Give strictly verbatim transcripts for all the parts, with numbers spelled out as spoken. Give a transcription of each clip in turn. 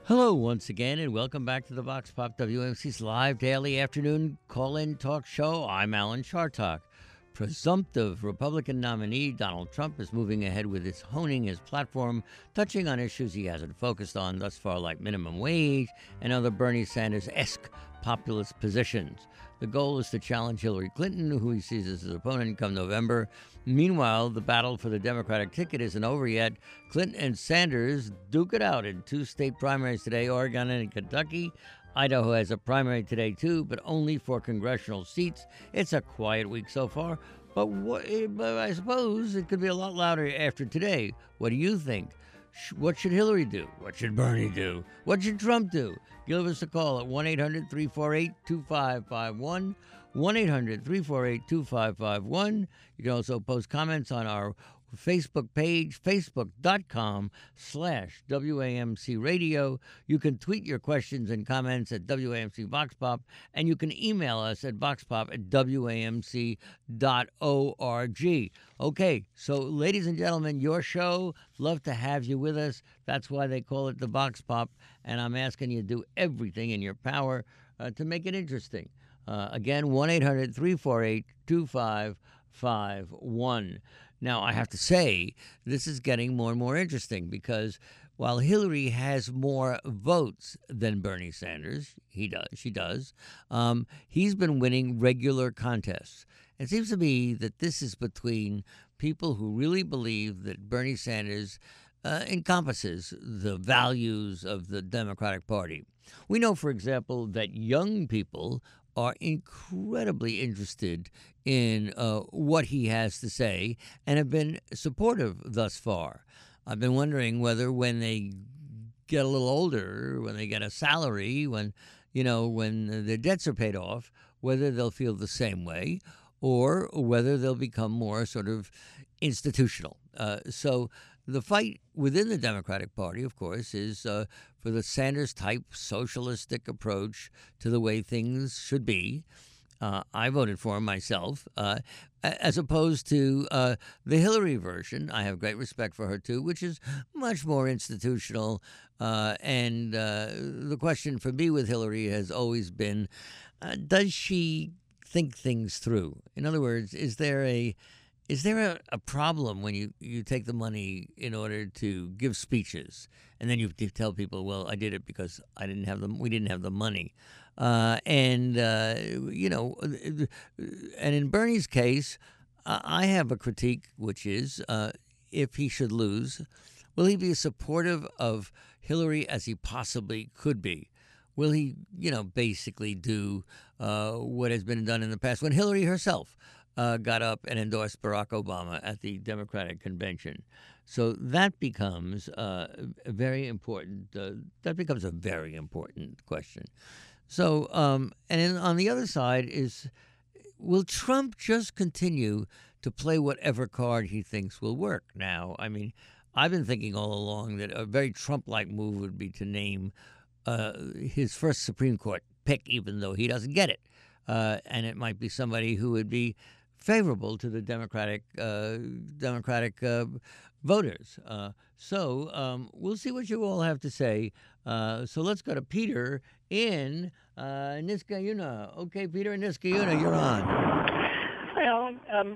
Hello, once again, and welcome back to the Vox Pop W M C's live daily afternoon call in talk show. I'm Alan Chartock. Presumptive Republican nominee Donald Trump is moving ahead with his honing his platform, touching on issues he hasn't focused on thus far, like minimum wage and other Bernie Sanders esque populist positions. The goal is to challenge Hillary Clinton, who he sees as his opponent, come November. Meanwhile, the battle for the Democratic ticket isn't over yet. Clinton and Sanders duke it out in two state primaries today, Oregon and Kentucky. Idaho has a primary today, too, but only for congressional seats. It's a quiet week so far, but, what, but I suppose it could be a lot louder after today. What do you think? What should Hillary do? What should Bernie do? What should Trump do? Give us a call at one eight hundred three four eight two five five one, one eight hundred three four eight two five five one. You can also post comments on our Facebook page, facebook.com slash WAMC Radio. You can tweet your questions and comments at W A M C Vox Pop, and you can email us at voxpop at W A M C dot org. Okay, so ladies and gentlemen, your show, love to have you with us. That's why they call it the Vox Pop, and I'm asking you to do everything in your power uh, to make it interesting. Uh, again, one eight hundred three four eight two five five one. Now, I have to say, this is getting more and more interesting because while Hillary has more votes than Bernie Sanders, he does, she does, um, he's been winning regular contests. It seems to me that this is between people who really believe that Bernie Sanders uh, encompasses the values of the Democratic Party. We know, for example, that young people are incredibly interested in uh, what he has to say and have been supportive thus far. I've been wondering whether when they get a little older, when they get a salary, when, you know, when their debts are paid off, whether they'll feel the same way or whether they'll become more sort of institutional. Uh, so the fight within the Democratic Party, of course, is uh, for the Sanders-type socialistic approach to the way things should be. Uh, I voted for him myself, uh, as opposed to uh, the Hillary version. I have great respect for her, too, which is much more institutional. Uh, and uh, the question for me with Hillary has always been, uh, does she think things through? In other words, is there a Is there a, a problem when you, you take the money in order to give speeches, and then you tell people, well, I did it because I didn't have the we didn't have the money, uh, and uh, you know, and in Bernie's case, uh, I have a critique, which is uh, if he should lose, will he be as supportive of Hillary as he possibly could be? Will he, you know, basically do uh, what has been done in the past when Hillary herself Uh, got up and endorsed Barack Obama at the Democratic Convention? So that becomes uh, a very important. Uh, that becomes a very important question. So, um, and then on the other side is, will Trump just continue to play whatever card he thinks will work? Now, I mean, I've been thinking all along that a very Trump-like move would be to name uh, his first Supreme Court pick, even though he doesn't get it, uh, and it might be somebody who would be favorable to the Democratic uh, Democratic uh, voters. Uh, so um, we'll see what you all have to say. Uh, so let's go to Peter in uh, Niskayuna. Okay, Peter in Niskayuna, you're on. Hi, Alan. Um,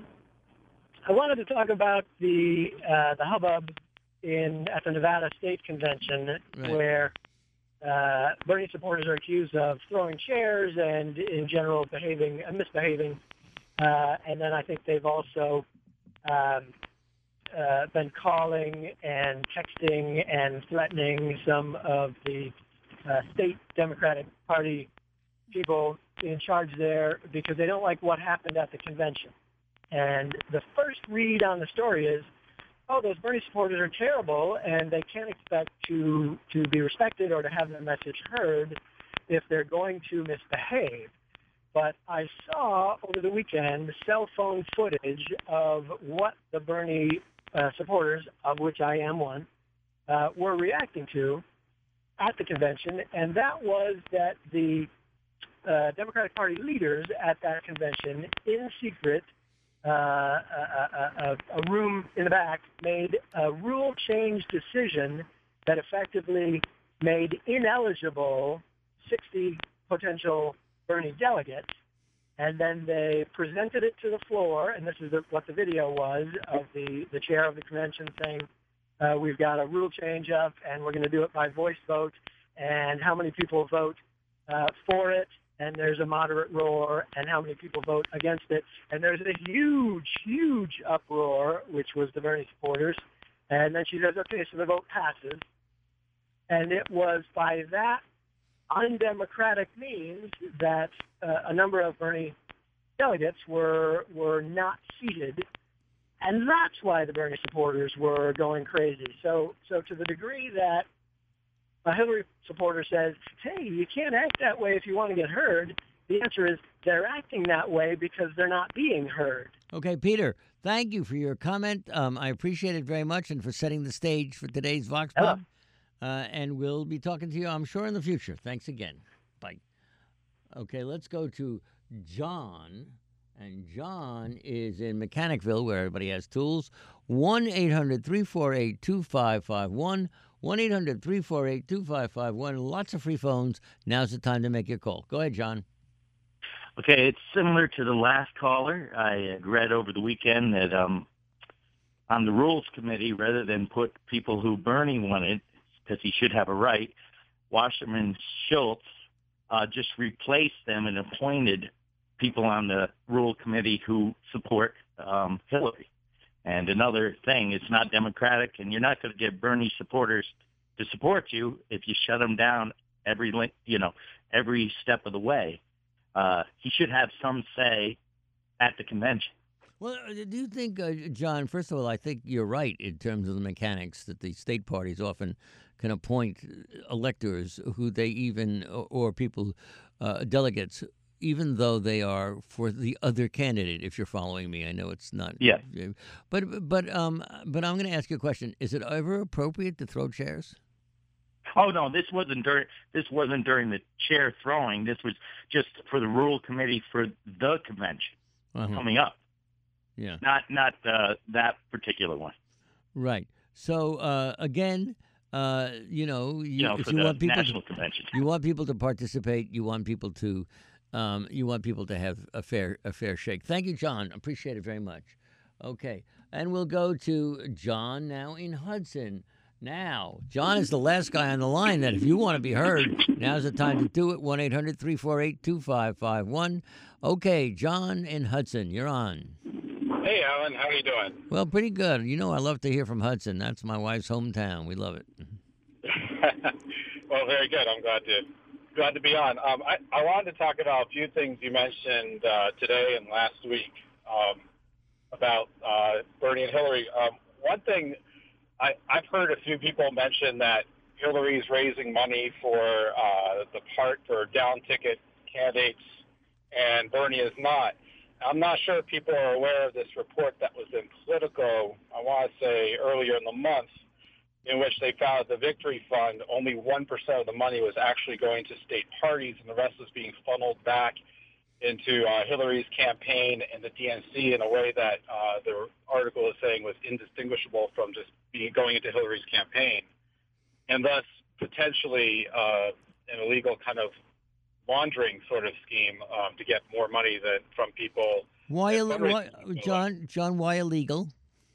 I wanted to talk about the uh, the hubbub in at the Nevada State Convention, right, where uh, Bernie supporters are accused of throwing chairs and, in general, behaving uh, misbehaving. Uh, and then I think they've also um, uh, been calling and texting and threatening some of the uh, state Democratic Party people in charge there because they don't like what happened at the convention. And the first read on the story is, oh, those Bernie supporters are terrible, and they can't expect to, to be respected or to have their message heard if they're going to misbehave. But I saw over the weekend cell phone footage of what the Bernie uh, supporters, of which I am one, uh, were reacting to at the convention, and that was that the uh, Democratic Party leaders at that convention, in secret, uh, a, a, a room in the back, made a rule change decision that effectively made ineligible sixty potential Bernie delegates, and then they presented it to the floor, and this is the, what the video was of the, the chair of the convention saying, uh, we've got a rule change up, and we're going to do it by voice vote, and how many people vote uh, for it, and there's a moderate roar, and how many people vote against it. And there's a huge, huge uproar, which was the Bernie supporters. And then she says, okay, so the vote passes. And it was by that undemocratic means that uh, a number of Bernie delegates were were not seated. And that's why the Bernie supporters were going crazy. So, so to the degree that a Hillary supporter says, hey, you can't act that way if you want to get heard, the answer is they're acting that way because they're not being heard. Okay, Peter, thank you for your comment. Um, I appreciate it very much and for setting the stage for today's Vox Pop. Uh, and we'll be talking to you, I'm sure, in the future. Thanks again. Bye. Okay, let's go to John. And John is in Mechanicville, where everybody has tools. one eight hundred three four eight two five five one. one eight hundred three four eight two five five one. Lots of free phones. Now's the time to make your call. Go ahead, John. Okay, it's similar to the last caller. I had read over the weekend that um, on the Rules Committee, rather than put people who Bernie wanted, because he should have a right, Wasserman Schultz uh, just replaced them and appointed people on the Rule Committee who support um, Hillary. And another thing, it's not democratic, and you're not going to get Bernie supporters to support you if you shut them down every, you know, every step of the way. Uh, he should have some say at the convention. Well, do you think, uh, John, first of all, I think you're right in terms of the mechanics that the state parties often can appoint electors who they even, or, or people, uh, delegates, even though they are for the other candidate, if you're following me. I know it's not. Yeah. But, but, um, but I'm going to ask you a question. Is it ever appropriate to throw chairs? Oh, no, this wasn't during, this wasn't during the chair throwing. This was just for the Rule Committee for the convention uh-huh. coming up. Yeah. Not, not uh, that particular one. Right. So, uh, again, uh, you know, you, you know, if for you the want people national to, convention. You want people to participate. You want people to, um, you want people to have a fair, a fair shake. Thank you, John. Appreciate it very much. Okay. And we'll go to John now in Hudson. Now, John is the last guy on the line that if you want to be heard, now's the time to do it. one eight hundred three four eight two five five one. Okay, John in Hudson, you're on. Hey, Alan. How are you doing? Well, pretty good. You know I love to hear from Hudson. That's my wife's hometown. We love it. Well, very good. I'm glad to glad to be on. Um, I, I wanted to talk about a few things you mentioned uh, today and last week um, about uh, Bernie and Hillary. Um, one thing I, I've heard a few people mention that Hillary's raising money for uh, the part for down ticket candidates, and Bernie is not. I'm not sure if people are aware of this report that was in Politico, I want to say earlier in the month, in which they found that the Victory Fund, only one percent of the money was actually going to state parties, and the rest was being funneled back into uh, Hillary's campaign and the D N C in a way that uh, the article is saying was indistinguishable from just being going into Hillary's campaign, and thus potentially uh, an illegal kind of laundering sort of scheme um, to get more money than from people. Why, why John? John, why illegal?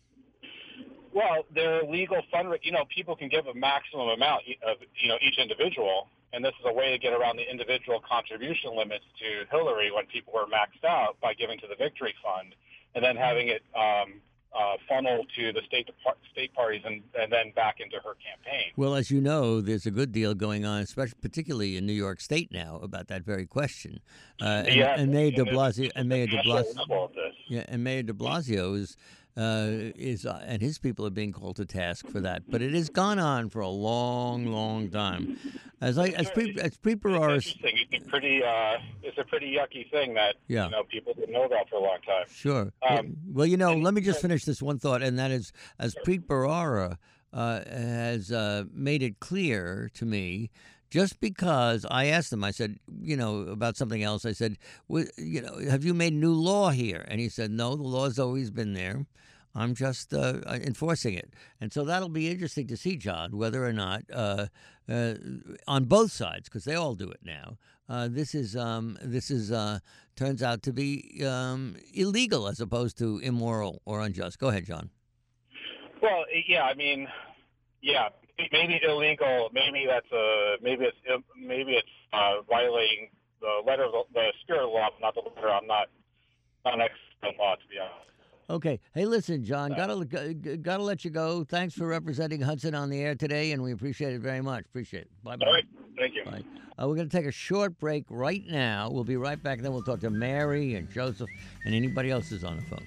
Well, they're illegal fundraising. You know, people can give a maximum amount of, you know, each individual, and this is a way to get around the individual contribution limits to Hillary when people were maxed out by giving to the Victory Fund, and then having it um, uh, funnel to the state state parties and, and then back into her campaign. Well, as you know, there's a good deal going on, especially particularly in New York State now, about that very question. Uh, and, yeah, and Mayor De and Blasio and Mayor De Blasio, this. yeah, and Mayor De Blasio is. Uh, is uh, and his people are being called to task for that, but it has gone on for a long, long time. As I as pre as Preet It's interesting. It's a pretty uh, it's a pretty yucky thing that yeah. you know people didn't know about for a long time. Sure. Um, well, you know, and, let me just finish this one thought, and that is, as sure. Preet Bharara uh, has uh, made it clear to me. Just because I asked him, I said, you know, about something else. I said, well, you know, have you made new law here? And he said, no, the law's always been there. I'm just uh, enforcing it. And so that'll be interesting to see, John, whether or not uh, uh, on both sides, because they all do it now. Uh, this is um, this is uh, turns out to be um, illegal as opposed to immoral or unjust. Go ahead, John. Well, yeah, I mean, yeah, maybe illegal. Maybe that's a maybe it's maybe it's uh, violating the letter of the, the spirit of the law, not the letter. I'm not not an expert in law, to be honest. Okay. Hey, listen, John, gotta gotta let you go. Thanks for representing Hudson on the air today, and we appreciate it very much. Appreciate it. Bye bye. All right. Thank you. Bye. Uh, we're going to take a short break right now. We'll be right back. Then we'll talk to Mary and Joseph and anybody else who's on the phone.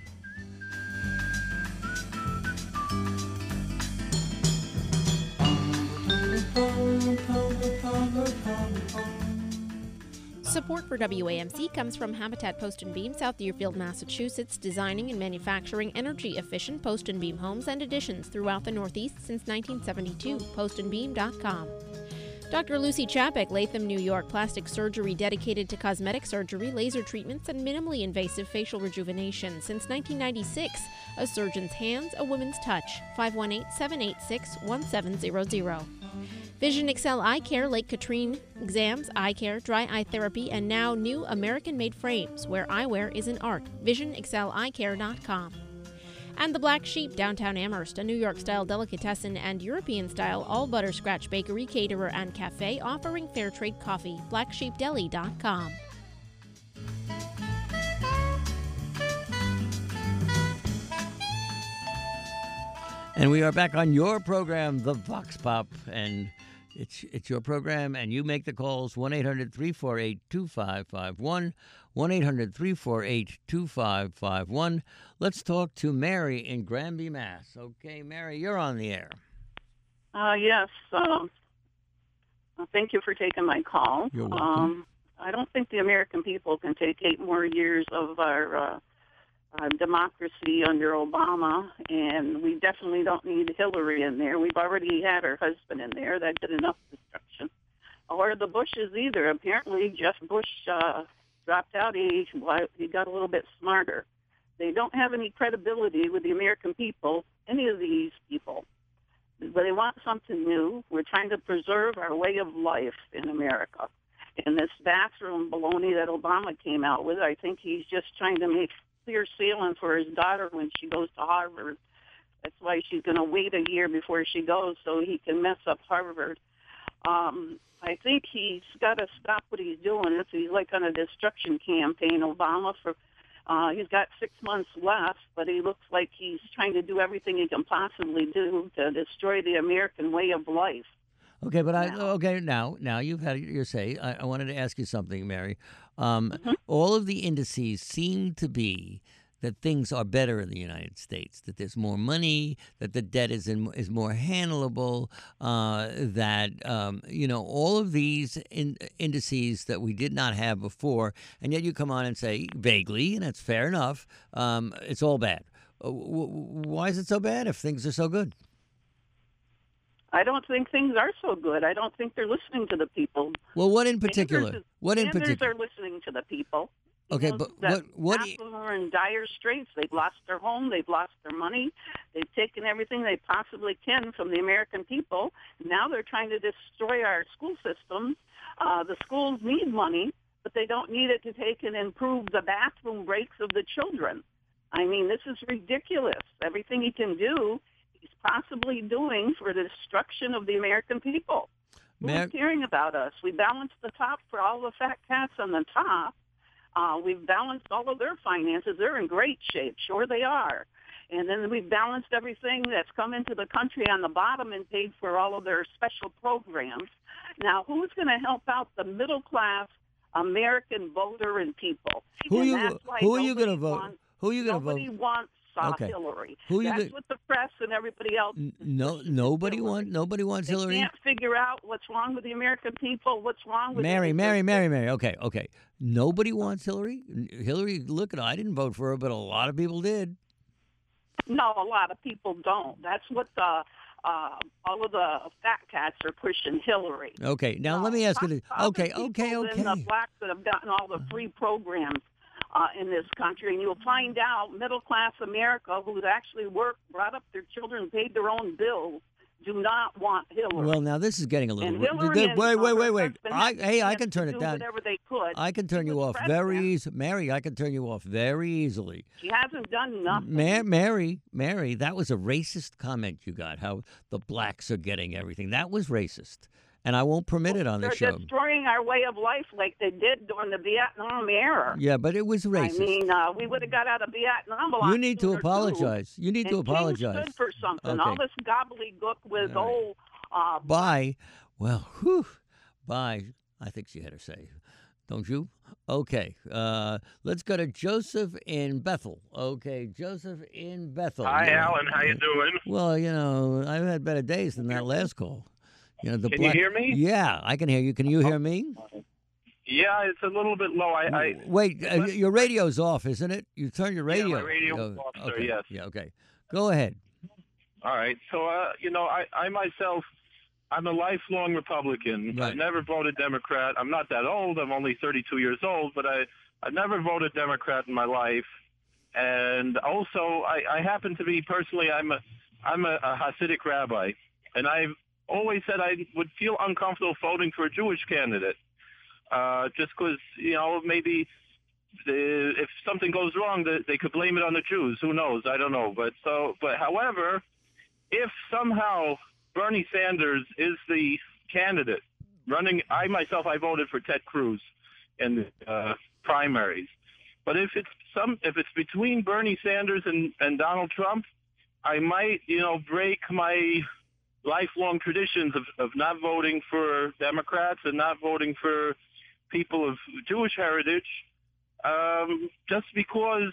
Support for W A M C comes from Habitat Post and Beam, South Deerfield, Massachusetts, designing and manufacturing energy-efficient post and beam homes and additions throughout the Northeast since nineteen seventy-two. post and beam dot com. Doctor Lucy Chapek, Latham, New York, plastic surgery dedicated to cosmetic surgery, laser treatments, and minimally invasive facial rejuvenation. Since nineteen ninety-six, a surgeon's hands, a woman's touch. five one eight, seven eight six, one seven zero zero. Vision Excel Eye Care, Lake Katrine, exams, eye care, dry eye therapy, and now new American-made frames, where eyewear is an art. vision excel eye care dot com. And the Black Sheep, downtown Amherst, a New York-style delicatessen and European-style all-butter-scratch bakery, caterer, and cafe offering fair trade coffee. black sheep deli dot com. And we are back on your program, The Vox Pop, and it's it's your program, and you make the calls, one eight hundred, three four eight, two five five one, one eight hundred, three four eight, two five five one. Let's talk to Mary in Granby, Mass. Okay, Mary, you're on the air. Uh, yes. Um, thank you for taking my call. You're welcome. Um, I don't think the American people can take eight more years of our uh, uh, democracy under Obama, and we definitely don't need Hillary in there. We've already had her husband in there. That did enough destruction. Or the Bushes either. Apparently, Jeff Bush uh, dropped out. He, he got a little bit smarter. They don't have any credibility with the American people, any of these people. But they want something new. We're trying to preserve our way of life in America. And this bathroom baloney that Obama came out with, I think he's just trying to make clear sailing for his daughter when she goes to Harvard. That's why she's going to wait a year before she goes so he can mess up Harvard. Um, I think he's got to stop what he's doing. It's, he's like on a destruction campaign, Obama, for Uh, he's got six months left, but he looks like he's trying to do everything he can possibly do to destroy the American way of life. Okay, but I now. okay now. Now you've had your say. I, I wanted to ask you something, Mary. Um, Mm-hmm. All of the indices seem to be that things are better in the United States. That there's more money. That the debt is in, is more handleable. Uh, that um, you know all of these in, indices that we did not have before, and yet you come on and say vaguely, and that's fair enough. Um, it's all bad. Uh, w- why is it so bad if things are so good? I don't think things are so good. I don't think they're listening to the people. Well, what in particular? Sanders is, What in Sanders particular? are listening to the people. You Okay, know, but that what what? half of them are in dire straits. They've lost their home. They've lost their money. They've taken everything they possibly can from the American people. Now they're trying to destroy our school systems. Uh, the schools need money, but they don't need it to take and improve the bathroom breaks of the children. I mean, this is ridiculous. Everything he can do, he's possibly doing for the destruction of the American people. Mar- Who's caring about us? We balanced the top for all the fat cats on the top. Uh, we've balanced all of their finances. They're in great shape. Sure they are. And then we've balanced everything that's come into the country on the bottom and paid for all of their special programs. Now, who's going to help out the middle-class American voter and people? Who and you that's why who are you going to nobody vote? wants- Who are you going to vote? Nobody wants uh, Okay. Hillary. Who you That's go- what the press and everybody else. N- No, pushes nobody Hillary. wants nobody wants They Hillary. can't figure out what's wrong with the American people. What's wrong with Mary, anything. Mary, Mary, Mary. Okay, okay. Nobody wants Hillary. Hillary, look at I didn't vote for her, but a lot of people did. No, a lot of people don't. That's what the uh, all of the fat cats are pushing Hillary. Okay, now No, let me ask you other this. Okay, people okay, than okay. the blacks that have gotten all the free programs uh, in this country, and you'll find out middle class America, who's actually worked, brought up their children, paid their own bills, do not want Hillary. Well, now this is getting a little. And Hillary and, wait, wait, uh, wait, her wait. husband I, hey, I can to turn it do down. Whatever they could. I can turn She you was off president. very easy, Mary. I can turn you off very easily. She hasn't done nothing. Ma- Mary, Mary, that was a racist comment you got. How the blacks are getting everything. That was racist, and I won't permit it on the They're show. destroying our way of life like they did during the Vietnam era. Yeah, but it was racist. I mean, uh, we would have got out of Vietnam a lot You need to sooner, apologize. Too. You need and to apologize. King stood for something. Okay. All this gobbledygook with All right. old. Uh, Bye. Well, whew. Bye. I think she had her say. Don't you? Okay. Uh, let's go to Joseph in Bethel. Okay, Joseph in Bethel. Hi, Yeah. Alan. How you doing? Well, you know, I've had better days than that last call. You know, the Can black... you hear me? Yeah, I can hear you. Can you hear me? Yeah, it's a little bit low. I, I Wait, uh, your radio's off, isn't it? You turn your Yeah, radio. my radio Oh, is off, sir, okay. yes. Yeah, okay. Go ahead. all right. So, uh, you know, I, I myself, I'm a lifelong Republican. Right. I've never voted Democrat. I'm not that old. I'm only thirty-two years old, but I I've never voted Democrat in my life. And also, I, I happen to be personally, I'm a I'm a, a Hasidic rabbi, and I've always said I would feel uncomfortable voting for a Jewish candidate, uh, just because you know maybe the, if something goes wrong, they, they could blame it on the Jews. Who knows? I don't know. But so, but however, if somehow Bernie Sanders is the candidate running, I myself I voted for Ted Cruz in the uh, primaries. But if it's some, if it's between Bernie Sanders and, and Donald Trump, I might, you know, break my lifelong traditions of, of not voting for Democrats and not voting for people of Jewish heritage, um, just because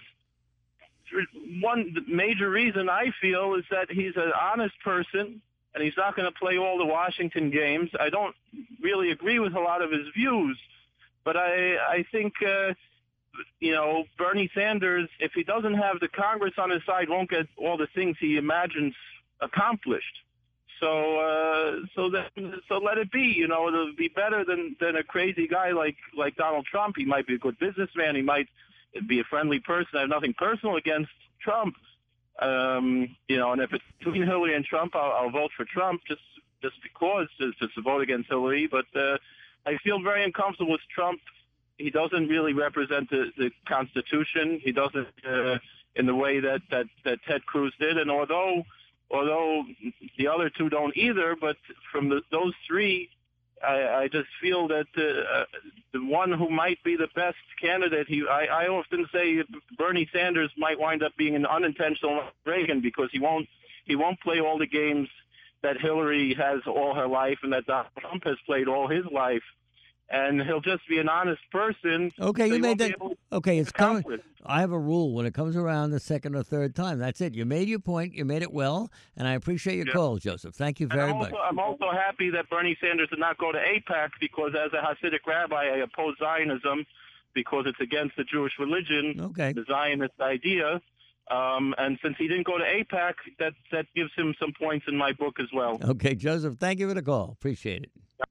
one major reason I feel is that he's an honest person and he's not going to play all the Washington games. I don't really agree with a lot of his views, but I, I think, uh, you know, Bernie Sanders, if he doesn't have the Congress on his side, won't get all the things he imagines accomplished. So, uh, so that, so let it be. You know, it'll be better than, than a crazy guy like, like Donald Trump. He might be a good businessman. He might be a friendly person. I have nothing personal against Trump. Um, you know, and if it's between Hillary and Trump, I'll, I'll vote for Trump just, just because just, just to vote against Hillary. But uh, I feel very uncomfortable with Trump. He doesn't really represent the, the Constitution. He doesn't uh, in the way that, that, that Ted Cruz did. And although although the other two don't either, but from the, those three, I, I just feel that uh, uh, the one who might be the best candidate, he, I, I often say Bernie Sanders might wind up being an unintentional Reagan because he won't he won't play all the games that Hillary has all her life and that Donald Trump has played all his life. And he'll just be an honest person. Okay, so you made that. Okay, it's coming. accomplish. I have a rule when it comes around the second or third time. That's it. You made your point. You made it well, and I appreciate your Yeah. call, Joseph. Thank you And very I'm much. also, I'm also happy that Bernie Sanders did not go to AIPAC because as a Hasidic rabbi, I oppose Zionism because it's against the Jewish religion, Okay. the Zionist idea. Um, and since he didn't go to AIPAC, that, that gives him some points in my book as well. Okay, Joseph, thank you for the call. Appreciate it.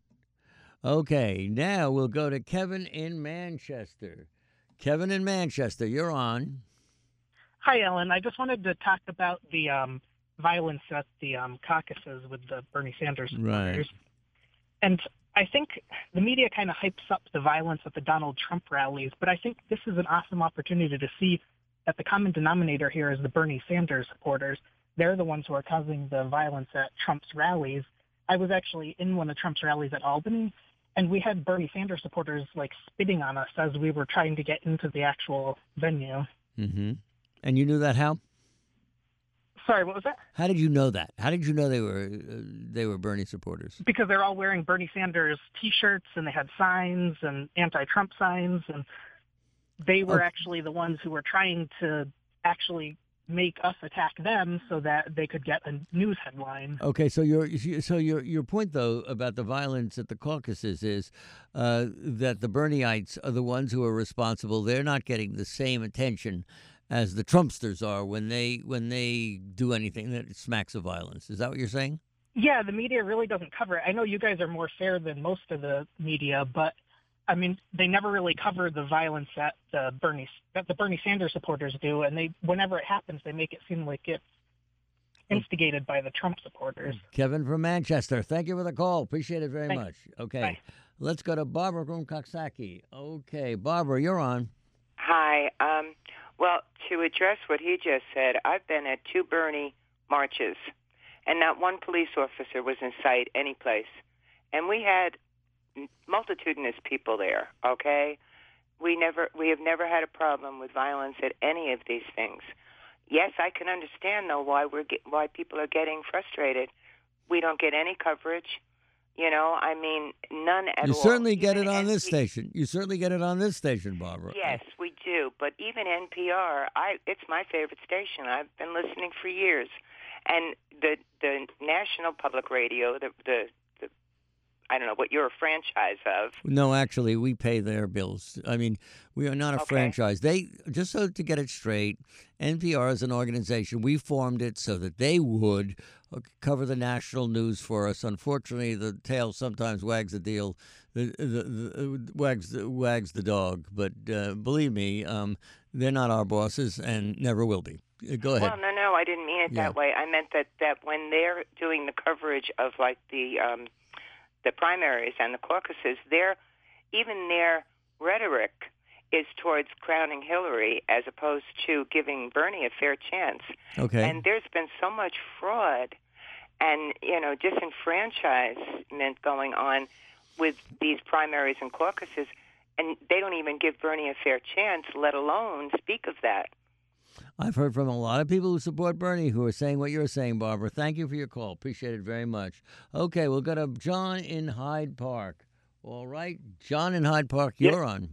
Okay, now we'll go to Kevin in Manchester. Kevin in Manchester, you're on. Hi, Ellen. I just wanted to talk about the um, violence at the um, caucuses with the Bernie Sanders supporters. Right. And I think the media kind of hypes up the violence at the Donald Trump rallies, but I think this is an awesome opportunity to see that the common denominator here is the Bernie Sanders supporters. They're the ones who are causing the violence at Trump's rallies. I was actually in one of Trump's rallies at Albany, and we had Bernie Sanders supporters like spitting on us as we were trying to get into the actual venue. Mm-hmm. And you knew that how? Sorry, what was that? How did you know that? How did you know they were uh, they were Bernie supporters? Because they're all wearing Bernie Sanders T-shirts, and they had signs and anti-Trump signs, and they were Oh. actually the ones who were trying to actually make us attack them so that they could get a news headline. Okay, so your so your your point though about the violence at the caucuses is uh, that the Bernieites are the ones who are responsible. They're not getting the same attention as the Trumpsters are when they when they do anything that smacks of violence. Is that what you're saying? Yeah, the media really doesn't cover it. I know you guys are more fair than most of the media, but I mean, they never really cover the violence that the Bernie that the Bernie Sanders supporters do, and they whenever it happens, they make it seem like it's instigated by the Trump supporters. Kevin from Manchester, thank you for the call. Appreciate it very Thanks. much. Okay, Bye. Let's go to Barbara from Coxsackie. Okay, Barbara, you're on. Hi. Um, well, to address what he just said, I've been at two Bernie marches, and not one police officer was in sight any place. And we had multitudinous people there, okay? We never, we have never had a problem with violence at any of these things. Yes, I can understand, though, why we're get, why people are getting frustrated. We don't get any coverage. You know, I mean, none at all. You certainly get Even it on N P- this station. You certainly get it on this station, Barbara. Yes, we do. But even N P R, I it's my favorite station. I've been listening for years. And the the national public radio, the the, the I don't know what you're a franchise of. No, actually, we pay their bills. I mean, we are not a Okay. franchise. They just so to get it straight, N P R is an organization. We formed it so that they would uh, cover the national news for us. Unfortunately, the tail sometimes wags the deal, the, the, the wags the, wags the dog. But uh, believe me, um, they're not our bosses and never will be. Uh, Go ahead. Well, no, no, I didn't mean it Yeah. that way. I meant that, that when they're doing the coverage of like the um, the primaries and the caucuses, their even their rhetoric is towards crowning Hillary as opposed to giving Bernie a fair chance. Okay. And there's been so much fraud and, you know, disenfranchisement going on with these primaries and caucuses, and they don't even give Bernie a fair chance, let alone speak of that. I've heard from a lot of people who support Bernie who are saying what you're saying, Barbara. Thank you for your call. Appreciate it very much. Okay, we'll go to John in Hyde Park. All right, John in Hyde Park, you're on.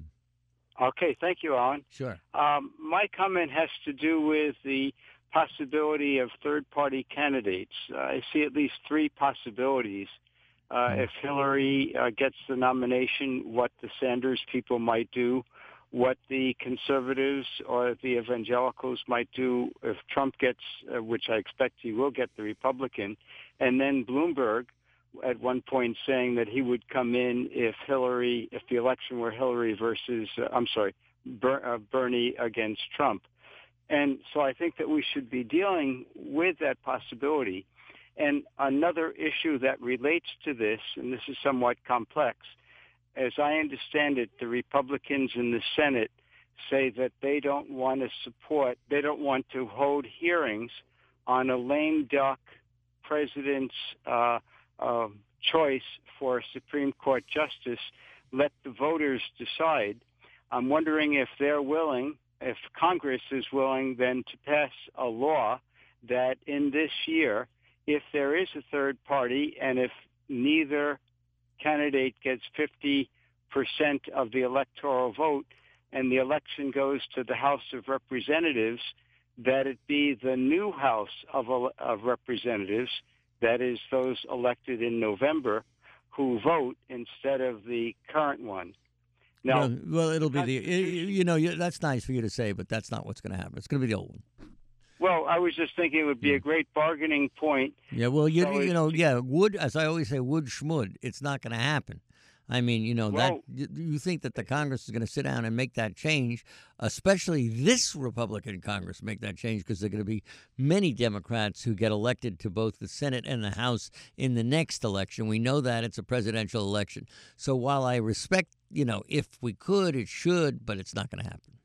Okay, thank you, Alan. Sure. Um, my comment has to do with the possibility of third-party candidates. Uh, I see at least three possibilities. Uh, if Hillary uh, gets the nomination, what the Sanders people might do, what the conservatives or the evangelicals might do if Trump gets, uh, which I expect he will get, the Republican, and then Bloomberg at one point saying that he would come in if Hillary, if the election were Hillary versus, uh, I'm sorry, Ber- uh, Bernie against Trump. And so I think that we should be dealing with that possibility. And another issue that relates to this, and this is somewhat complex, as I understand it, the Republicans in the Senate say that they don't want to support, they don't want to hold hearings on a lame duck president's uh, uh, choice for a Supreme Court justice. Let the voters decide. I'm wondering if they're willing, if Congress is willing then to pass a law that in this year, if there is a third party and if neither candidate gets fifty percent of the electoral vote and the election goes to the House of Representatives, that it be the new House of, of Representatives, that is those elected in November, who vote instead of the current one. Now, well, well, it'll be the, you know, that's nice for you to say, but that's not what's going to happen. It's going to be the old one. Well, I was just thinking it would be a great bargaining point. Yeah, well, you So you know, it's- yeah, wood, as I always say, wood schmud. It's not going to happen. I mean, you know, Well- that you you think that the Congress is going to sit down and make that change, especially this Republican Congress make that change, because there are going to be many Democrats who get elected to both the Senate and the House in the next election. We know that it's a presidential election. So while I respect, you know, if we could, it should, but it's not going to happen.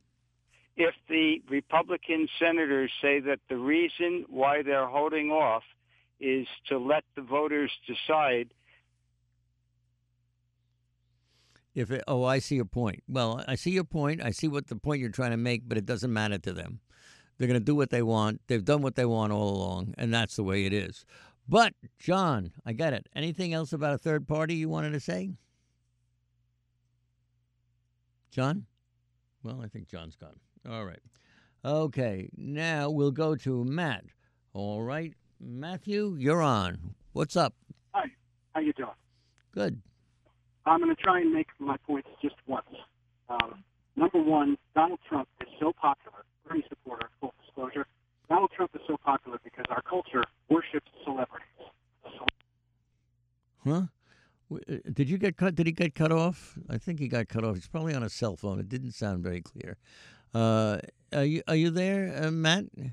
If the Republican senators say that the reason why they're holding off is to let the voters decide. If it, oh, I see your point. Well, I see your point. I see what the point you're trying to make, but it doesn't matter to them. They're going to do what they want. They've done what they want all along, and that's the way it is. But, John, I get it. Anything else about a third party you wanted to say? John? Well, I think John's gone. All right. Okay, now we'll go to Matt. All right. Matthew, you're on. What's up? Hi. How you doing? Good. I'm going to try and make my points just once. Um, number one, Donald Trump is so popular. Bernie supporter, full disclosure. Donald Trump is so popular because our culture worships celebrities. Huh? W- uh, Did you get cut? Did he get cut off? I think he got cut off. He's probably on a cell phone. It didn't sound very clear. Uh, are you are you there, uh, Matt?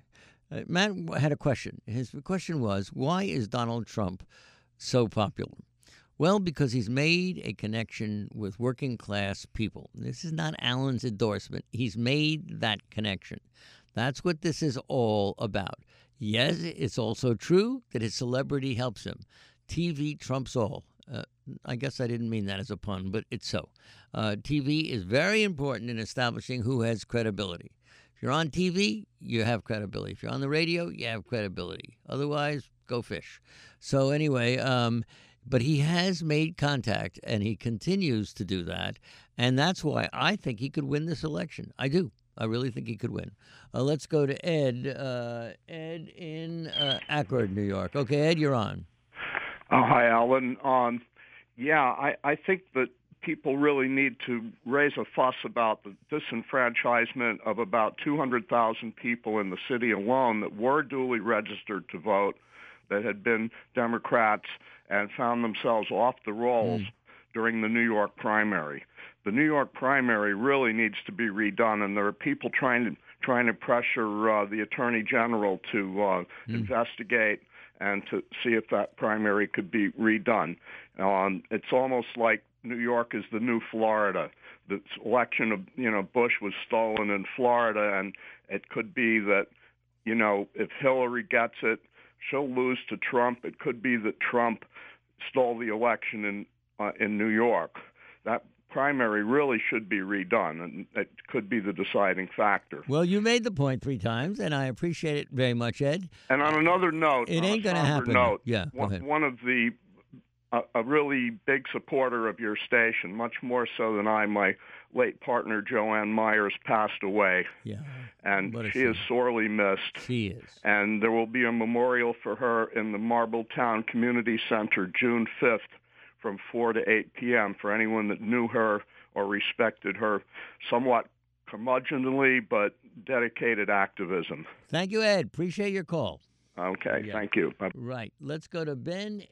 Uh, Matt had a question. His question was, why is Donald Trump so popular? Well, because he's made a connection with working class people. This is not Alan's endorsement. He's made that connection. That's what this is all about. Yes, it's also true that his celebrity helps him. T V trumps all. Uh, I guess I didn't mean that as a pun, but it's so. Uh, T V is very important in establishing who has credibility. If you're on T V, you have credibility. If you're on the radio, you have credibility. Otherwise, go fish. So anyway, um, but he has made contact, and he continues to do that, and that's why I think he could win this election. I do. I really think he could win. Uh, let's go to Ed. Uh, Ed in uh, Accord, New York. Okay, Ed, you're on. Oh, hi, Alan. Um, yeah, I, I think that people really need to raise a fuss about the disenfranchisement of about two hundred thousand people in the city alone that were duly registered to vote, that had been Democrats and found themselves off the rolls mm. during the New York primary. The New York primary really needs to be redone, and there are people trying to trying to pressure uh, the Attorney General to uh, mm. investigate and to see if that primary could be redone. Um, it's almost like New York is the new Florida. The election of, you know, Bush was stolen in Florida, and it could be that, you know, if Hillary gets it, she'll lose to Trump. It could be that Trump stole the election in uh, in New York. That primary really should be redone, and it could be the deciding factor. Well, you made the point three times, and I appreciate it very much, Ed. And on another note, it ain't going to happen. Note, yeah, one, one of the a, a really big supporter of your station, much more so than I. My late partner Joanne Myers passed away. Yeah, and she is sorely missed. She is, and there will be a memorial for her in the Marbletown Community Center June fifth. From four to eight p.m. for anyone that knew her or respected her somewhat curmudgeonly but dedicated activism. Thank you, Ed. Appreciate your call. Okay, yeah. Thank you. Bye. Right. Let's go to Ben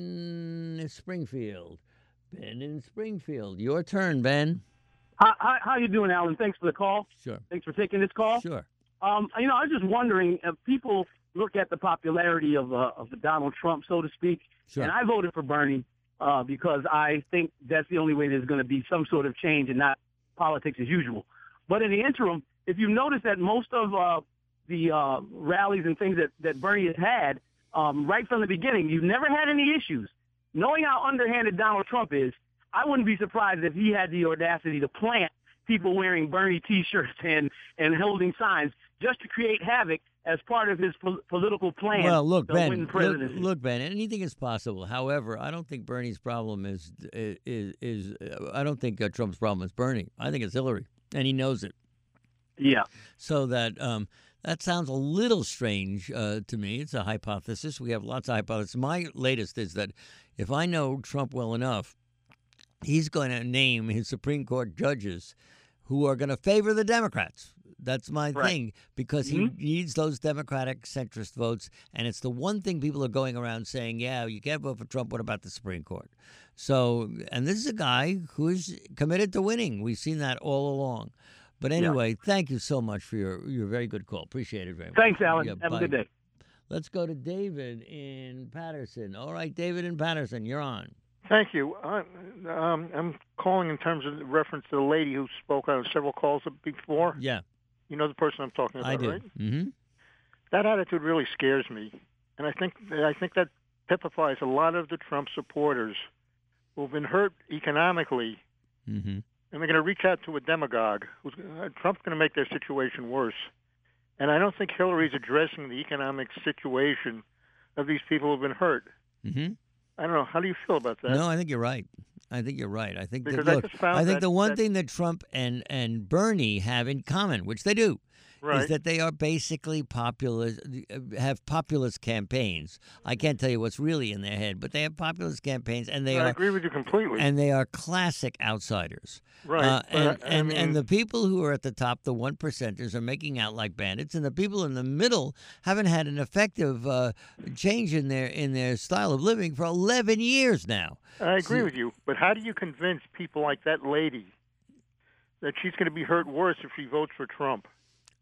in Springfield. Ben in Springfield. Your turn, Ben. Hi, hi, how you doing, Alan? Thanks for the call. Sure. Thanks for taking this call. Sure. Um, you know, I was just wondering if people look at the popularity of uh, of the Donald Trump, so to speak, sure. and I voted for Bernie. Uh, because I think that's the only way there's going to be some sort of change and not politics as usual. But in the interim, if you notice that most of uh, the uh, rallies and things that, that Bernie has had, um, right from the beginning, you've never had any issues. Knowing how underhanded Donald Trump is, I wouldn't be surprised if he had the audacity to plant people wearing Bernie T-shirts and, and holding signs just to create havoc as part of his po- political plan. Well, look, to Ben. win presidency. Look, look, Ben. Anything is possible. However, I don't think Bernie's problem is is is. Uh, I don't think uh, Trump's problem is Bernie. I think it's Hillary, and he knows it. Yeah. So that um, that sounds a little strange uh, to me. It's a hypothesis. We have lots of hypotheses. My latest is that if I know Trump well enough, he's going to name his Supreme Court judges who are going to favor the Democrats. That's my right. thing, because mm-hmm. he needs those Democratic centrist votes, and it's the one thing people are going around saying, yeah, you can't vote for Trump, what about the Supreme Court? So, and this is a guy who's committed to winning. We've seen that all along. But anyway, yeah. thank you so much for your, your very good call. Appreciate it very much. Thanks, Alan. Yeah, Have bye. a good day. Let's go to David in Patterson. All right, David in Patterson, you're on. Thank you. I, um, I'm calling in terms of reference to the lady who spoke on several calls before. Yeah. You know the person I'm talking about, I do. right? Mm-hmm. That attitude really scares me, and I think I think that typifies a lot of the Trump supporters who've been hurt economically, mm-hmm. and they're going to reach out to a demagogue. Who's, uh, Trump's going to make their situation worse, and I don't think Hillary's addressing the economic situation of these people who've been hurt. Mm-hmm. I don't know. How do you feel about that? No, I think you're right. I think you're right. I think because that, look, I, just found I think that, the one that, thing that Trump and, and Bernie have in common, which they do, right. is that they are basically populist, have populist campaigns. I can't tell you what's really in their head, but they have populist campaigns, and they I are. I agree with you completely. And they are classic outsiders. Right. Uh, and but, and, mean, and the people who are at the top, the one percenters, are making out like bandits, and the people in the middle haven't had an effective uh, change in their in their style of living for eleven years now. I agree so, with you, but how do you convince people like that lady that she's going to be hurt worse if she votes for Trump?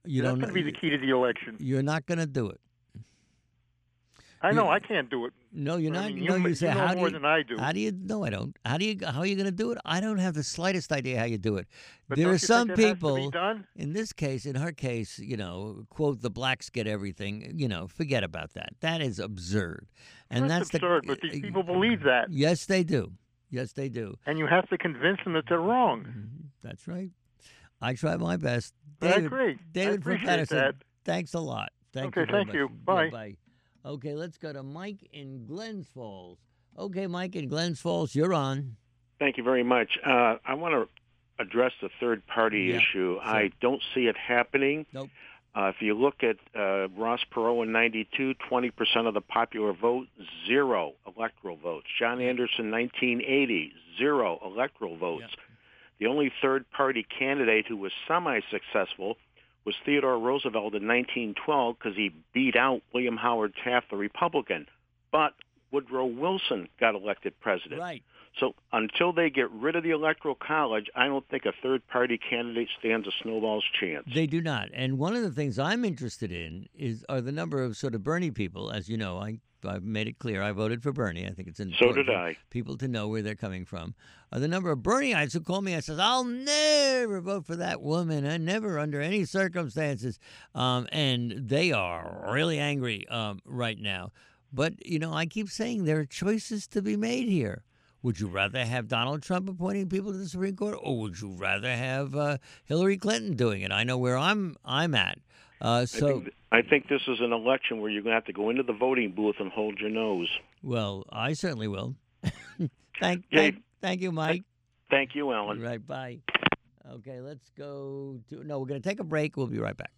You That's don't. going to be the key to the election. You're not going to do it. I know You- I can't do it. No, you're I not. mean, no, you, you say you know how more do you, than I do. How do you? No, I don't. How do you? How are you going to do it? I don't have the slightest idea how you do it. But there don't are you think some that has to be people. done? In this case, in her case, you know, quote, the blacks get everything. You know, forget about that. That is absurd, and That's that's absurd, the. but these people believe that. Yes, they do. Yes, they do. And you have to convince them that they're wrong. That's right. I try my best. I David, agree. I David from appreciate Patterson. that. Thanks a lot. Thank Okay, you very thank much. you. Yeah, Bye. bye. Okay, let's go to Mike in Glens Falls. Okay, Mike in Glens Falls, you're on. Thank you very much. Uh, I want to address the third-party Yeah, issue. sure. I don't see it happening. Nope. Uh, if you look at uh, Ross Perot in ninety-two, twenty percent of the popular vote, zero electoral votes. John Anderson, nineteen eighty, zero electoral votes. Yeah. The only third-party candidate who was semi-successful was Theodore Roosevelt in nineteen twelve because he beat out William Howard Taft, the Republican. But Woodrow Wilson got elected president. Right. So until they get rid of the Electoral College, I don't think a third-party candidate stands a snowball's chance. They do not. And one of the things I'm interested in is are the number of sort of Bernie people. As you know, I, I've made it clear I voted for Bernie. I think it's important So did for I. people to know where they're coming from. Are the number of Bernieites who call me and says, I'll never vote for that woman. I never under any circumstances. Um, and they are really angry um, right now. But, you know, I keep saying there are choices to be made here. Would you rather have Donald Trump appointing people to the Supreme Court, or would you rather have uh, Hillary Clinton doing it? I know where I'm I'm at. Uh, so, I think, I think this is an election where you're going to have to go into the voting booth and hold your nose. well, I certainly will. thank, Yeah. thank, thank you, Mike. Thank you, Alan. Right, bye. Okay, let's go to. No, we're going to take a break. We'll be right back.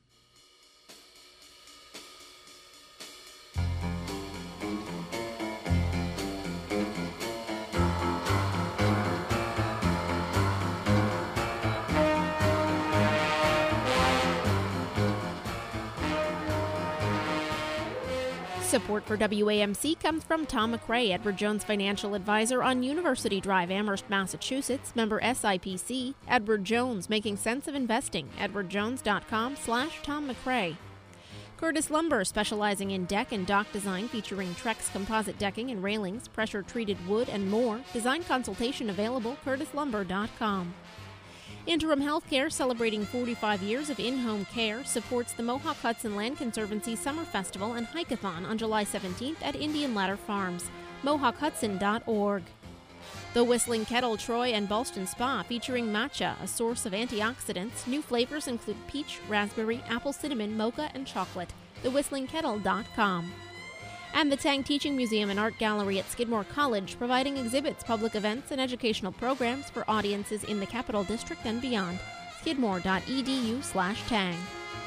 Support for W A M C comes from Tom McRae, Edward Jones Financial Advisor on University Drive, Amherst, Massachusetts, member S I P C. Edward Jones, making sense of investing. edward jones dot com slash Tom McRae. Curtis Lumber, specializing in deck and dock design featuring Trex composite decking and railings, pressure-treated wood, and more. Design consultation available, curtis lumber dot com. Interim Healthcare, celebrating forty-five years of in-home care, supports the Mohawk Hudson Land Conservancy Summer Festival and Hike-a-thon on July seventeenth at Indian Ladder Farms. mohawk hudson dot org. The Whistling Kettle, Troy, and Ballston Spa, featuring matcha, a source of antioxidants. New flavors include peach, raspberry, apple cinnamon, mocha, and chocolate. the whistling kettle dot com. And the Tang Teaching Museum and Art Gallery at Skidmore College, providing exhibits, public events, and educational programs for audiences in the Capital District and beyond. skidmore dot e d u slash tang.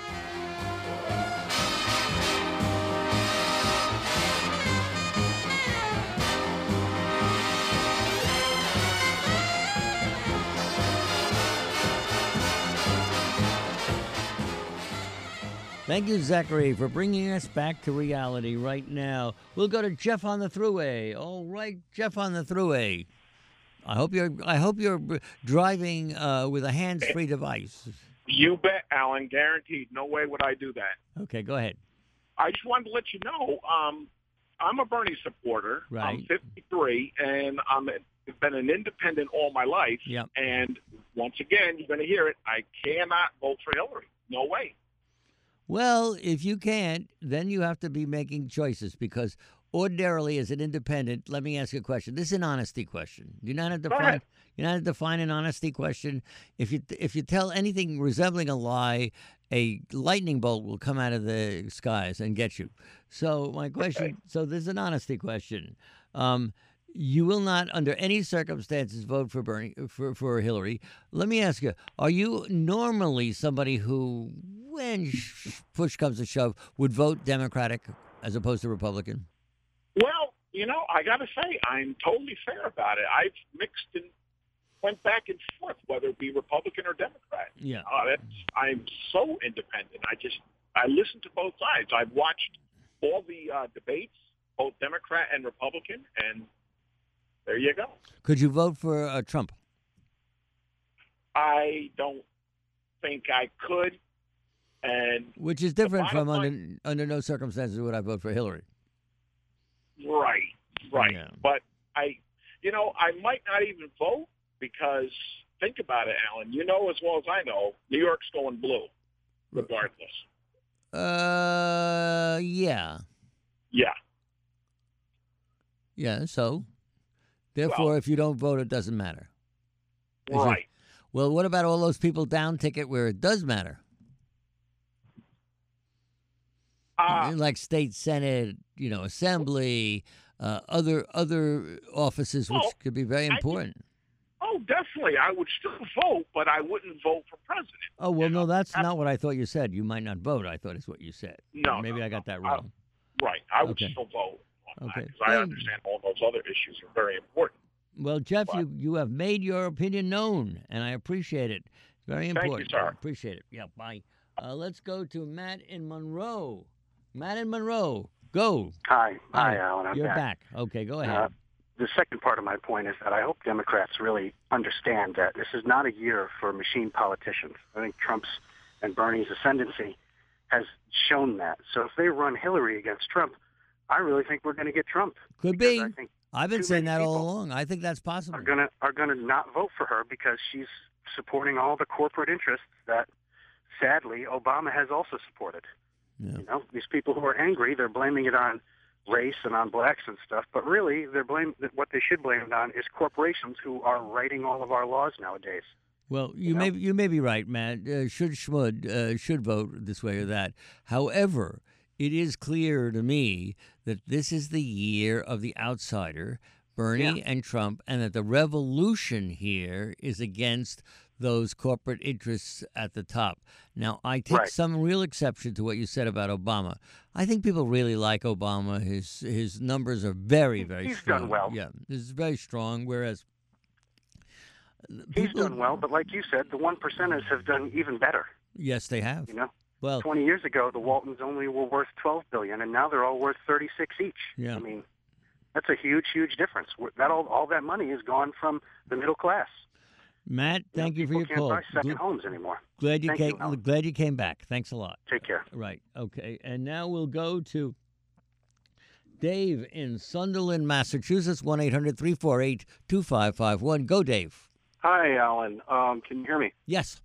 Thank you, Zachary, for bringing us back to reality right now. We'll go to Jeff on the Thruway. All right, Jeff on the Thruway. I hope you're. I hope you're driving uh, with a hands-free device. You bet, Alan. Guaranteed. No way would I do that. Okay, go ahead. I just wanted to let you know, um, I'm a Bernie supporter. Right. I'm fifty-three, and I'm I've been an independent all my life. Yep. And once again, you're going to hear it. I cannot vote for Hillary. No way. Well, if you can't, then you have to be making choices because ordinarily, as an independent, let me ask you a question. This is an honesty question. You know how to define. You know how to define an honesty question. If you if you tell anything resembling a lie, a lightning bolt will come out of the skies and get you. So my question. Okay. So this is an honesty question. Um, You will not, under any circumstances, vote for Bernie for, for Hillary. Let me ask you: are you normally somebody who, when push comes to shove, would vote Democratic as opposed to Republican? Well, you know, I got to say, I'm totally fair about it. I've mixed and went back and forth, whether it be Republican or Democrat. Yeah, uh, that's, I'm so independent. I just I listen to both sides. I've watched all the uh, debates, both Democrat and Republican, and there you go. Could you vote for uh, Trump? I don't think I could. And which is different from bottom under under no circumstances would I vote for Hillary. right, right. Yeah. But I, you know, I might not even vote because think about it, Alan. You know as well as I know, New York's going blue, regardless. Uh, yeah, Yeah. yeah. So, therefore, Well- if you don't vote, it doesn't matter. Is it- Right. well, what about all those people down ticket where it does matter? Uh, like state senate, you know, assembly, uh, other other offices, which Well, could be very I- important. Oh, definitely. I would still vote, but I wouldn't vote for president. Oh well, no, that's not what I thought you said. You might not vote. I thought is what you said. No, maybe no, I got that I- wrong. Right. I would Okay. still vote on Okay. that because I Well- understand all those other issues are very important. Well, Jeff, you you have made your opinion known, and I appreciate it. It's very Thank you, important. sir. I appreciate it. Yeah. Bye. Uh, let's go to Matt in Monroe. Matt in Monroe, go. Hi. Hi, Hi. Alan. I'm You're back. back. Okay, go ahead. Uh, the second part of my point is that I hope Democrats really understand that this is not a year for machine politicians. I think Trump's and Bernie's ascendancy has shown that. So if they run Hillary against Trump, I really think we're going to get Trump. Could because be. I think I've been too saying many that all people along. I think that's possible. Are gonna are gonna not vote for her because she's supporting all the corporate interests that, sadly, Obama has also supported. Yeah. You know, these people who are angry, they're blaming it on race and on blacks and stuff, but really, they're blame what they should blame it on is corporations who are writing all of our laws nowadays. Well, you may you may be right, Matt. Uh, should Schmud uh, should vote this way or that. However, it is clear to me that this is the year of the outsider, Bernie Yeah. and Trump, and that the revolution here is against those corporate interests at the top. Now, I take Right. some real exception to what you said about Obama. I think people really like Obama. His his numbers are very, very He's strong. done well. Yeah, this is very strong, whereas He's people- done well, but like you said, the one percenters have done even better. Yes, they have. You know, Well, twenty years ago, the Waltons only were worth twelve billion, and now they're all worth thirty-six each. Yeah. I mean, that's a huge, huge difference. That all, all that money is gone from the middle class. Matt, thank you, for your People call. can't buy second Gl- homes anymore. Glad you Thank came. you, Alan. glad you came back. Thanks a lot. Take care. Right. Okay. And now we'll go to Dave in Sunderland, Massachusetts. One eight hundred three four eight two five five one. Go, Dave. Hi, Alan. Um, can you hear me? Yes.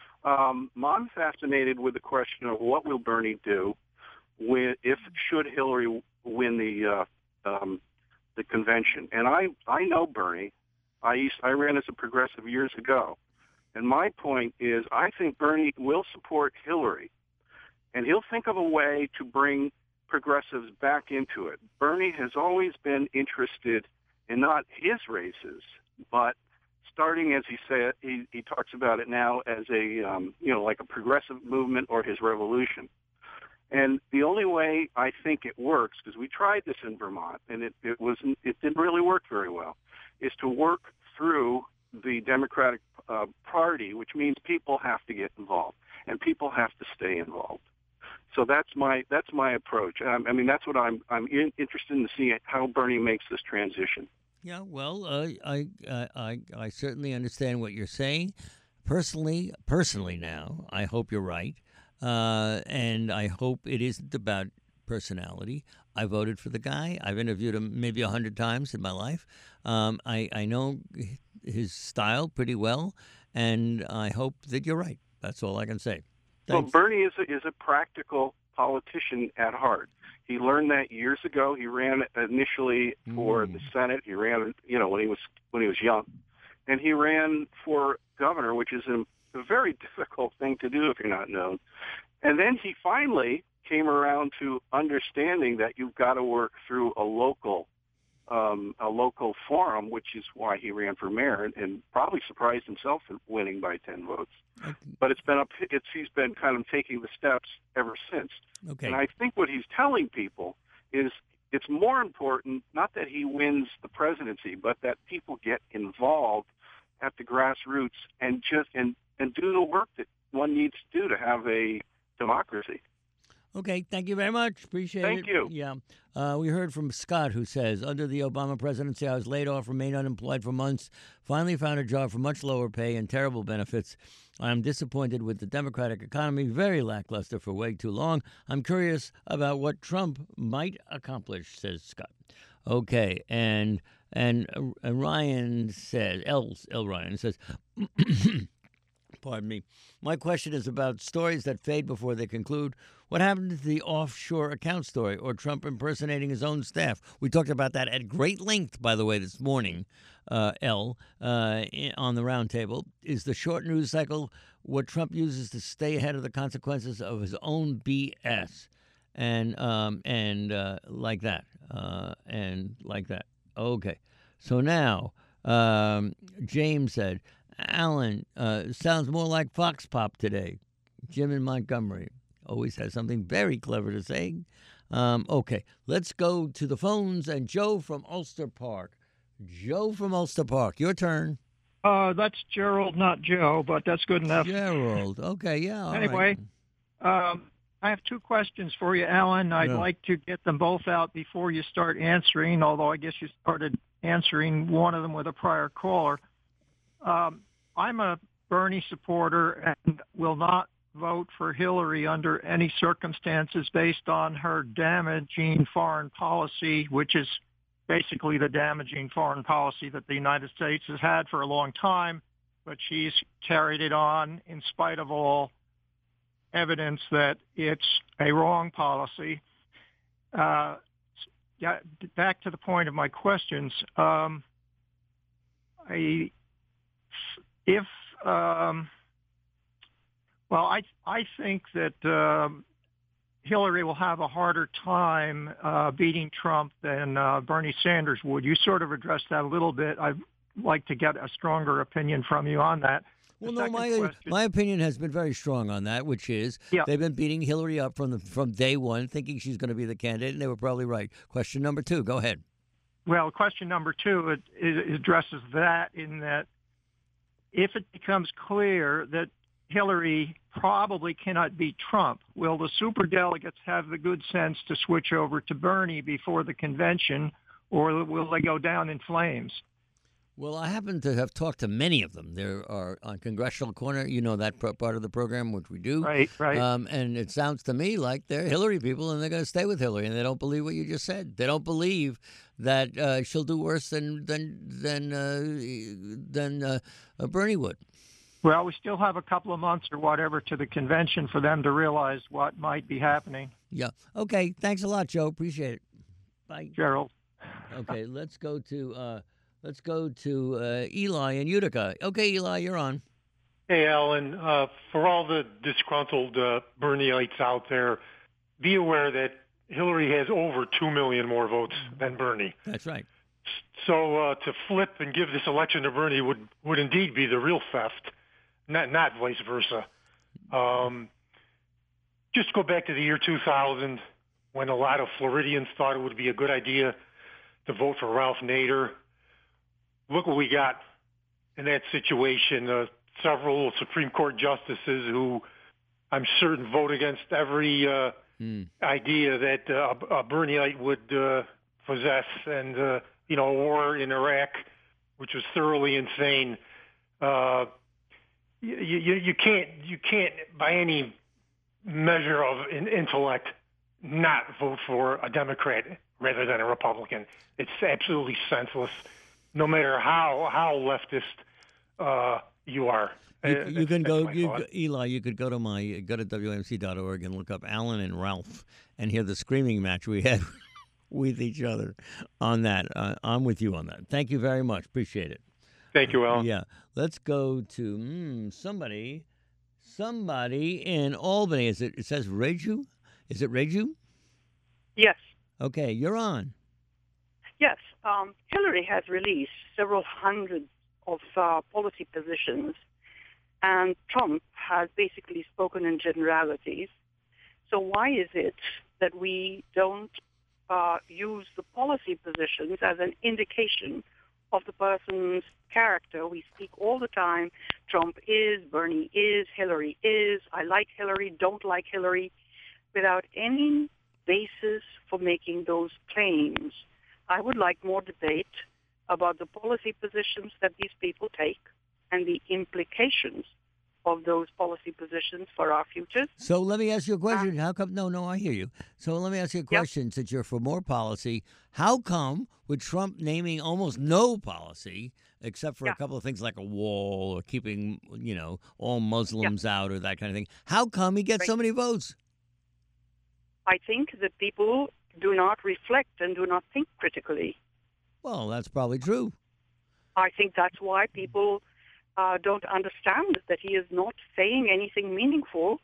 Um, I'm fascinated with the question of what will Bernie do with, if should Hillary win the uh, um, the convention. And I I know Bernie. I used I ran as a progressive years ago, and my point is I think Bernie will support Hillary, and he'll think of a way to bring progressives back into it. Bernie has always been interested in not his races, but starting, as he said, he, he talks about it now as a, um, you know, like a progressive movement or his revolution. And the only way I think it works, because we tried this in Vermont, and it, it wasn't, it didn't really work very well, is to work through the Democratic uh, Party, which means people have to get involved, and people have to stay involved. So that's my that's my approach. Um, I mean, that's what I'm I'm in, interested in to see how Bernie makes this transition. Yeah, well, uh, I, I, I, I certainly understand what you're saying. Personally, personally now, I hope you're right, uh, and I hope it isn't about personality. I voted for the guy. I've interviewed him maybe a hundred times in my life. Um, I, I know his style pretty well, and I hope that you're right. That's all I can say. Thanks. Well, Bernie is a, is a practical politician at heart. He learned that years ago. He ran initially for Mm. the Senate. He ran, you know, when he was when he was young, and he ran for governor, which is a, a very difficult thing to do if you're not known. And then he finally came around to understanding that you've got to work through a local um, a local forum, which is why he ran for mayor, and, and probably surprised himself in winning by ten votes. But it's been up. It's he's been kind of taking the steps ever since. Okay. And I think what he's telling people is it's more important not that he wins the presidency, but that people get involved at the grassroots and just and and do the work that one needs to do to have a democracy. Okay, thank you very much. Appreciate Thank it. you. Yeah. Uh, we heard from Scott, who says, under the Obama presidency, I was laid off, remained unemployed for months, finally found a job for much lower pay and terrible benefits. I'm disappointed with the Democratic economy, very lackluster for way too long. I'm curious about what Trump might accomplish, says Scott. Okay, and and uh, Ryan says, L, L Ryan says, pardon me, my question is about stories that fade before they conclude. What happened to the offshore account story or Trump impersonating his own staff? We talked about that at great length, by the way, this morning, uh, L, uh, on the roundtable. Is the short news cycle what Trump uses to stay ahead of the consequences of his own B S? And um, and uh, like that, uh, and like that. Okay, so now um, James said, Alan, uh, sounds more like Fox Pop today. Jim in Montgomery always has something very clever to say. Um, okay, let's go to the phones. And Joe from Ulster Park. Joe from Ulster Park, your turn. Uh, that's Gerald, not Joe, but that's good enough. Gerald. Okay, yeah. all Anyway, right. um, I have two questions for you, Alan. I'd Yeah. like to get them both out before you start answering, although I guess you started answering one of them with a prior caller. Um, I'm a Bernie supporter and will not vote for Hillary under any circumstances based on her damaging foreign policy, which is basically the damaging foreign policy that the United States has had for a long time, but she's carried it on in spite of all evidence that it's a wrong policy. Uh, yeah, back to the point of my questions. Um, I, if um, well, I I think that um, Hillary will have a harder time uh, beating Trump than uh, Bernie Sanders would. You sort of addressed that a little bit. I'd like to get a stronger opinion from you on that. Well, no, my my opinion has been very strong on that, which is Yeah. they've been beating Hillary up from the from day one, thinking she's going to be the candidate, and they were probably right. Question number two, go ahead. Well, question number two, it, it addresses that in that if it becomes clear that Hillary probably cannot beat Trump, will the superdelegates have the good sense to switch over to Bernie before the convention, or will they go down in flames? Well, I happen to have talked to many of them. There are on Congressional Corner, you know that pro- part of the program, which we do. Right, right. Um, and it sounds to me like they're Hillary people, and they're going to stay with Hillary, and they don't believe what you just said. They don't believe that uh, she'll do worse than than than uh, than uh, uh, Bernie would. Well, we still have a couple of months or whatever to the convention for them to realize what might be happening. Yeah. Okay. Thanks a lot, Joe. Appreciate it. Bye, Gerald. Okay. Let's go to uh, let's go to uh, Eli in Utica. Okay, Eli, you're on. Hey, Alan. Uh, for all the disgruntled uh, Bernieites out there, be aware that Hillary has over two million more votes than Bernie. That's right. So uh, to flip and give this election to Bernie would, would indeed be the real theft, not not vice versa. Um, just go back to the year two thousand when a lot of Floridians thought it would be a good idea to vote for Ralph Nader. Look what we got in that situation. Uh, several Supreme Court justices who I'm certain vote against every uh, mm. idea that uh, a Bernieite would uh, possess, and uh, you know, a war in Iraq, which was thoroughly insane. Uh, you, you, you can't you can't by any measure of intellect not vote for a Democrat rather than a Republican. It's absolutely senseless, no matter how how leftist uh, you are. You, Uh, you can that's go, my you, thought. Eli. You could go to my go to W M C dot org and look up Alan and Ralph and hear the screaming match we had with each other on that. Uh, I'm with you on that. Thank you very much. Appreciate it. Thank you, Alan. Yeah. Let's go to mm, somebody, somebody in Albany. Is it? It says Reju. Is it Reju? Yes. Okay, you're on. Yes. Um, Hillary has released several hundred of uh, policy positions, and Trump has basically spoken in generalities. So why is it that we don't uh, use the policy positions as an indication of the person's character? We speak all the time, Trump is, Bernie is, Hillary is, I like Hillary, don't like Hillary. without any basis for making those claims. I would like more debate about the policy positions that these people take and the implications of those policy positions for our futures. So let me ask you a question. How come? No, no, I hear you. So let me ask you a question. Yep. Since you're for more policy, how come with Trump naming almost no policy, except for yeah. a couple of things like a wall or keeping, you know, all Muslims yeah. out or that kind of thing, how come he gets right. so many votes? I think that people do not reflect and do not think critically. Well, that's probably true. I think that's why people uh, don't understand that he is not saying anything meaningful,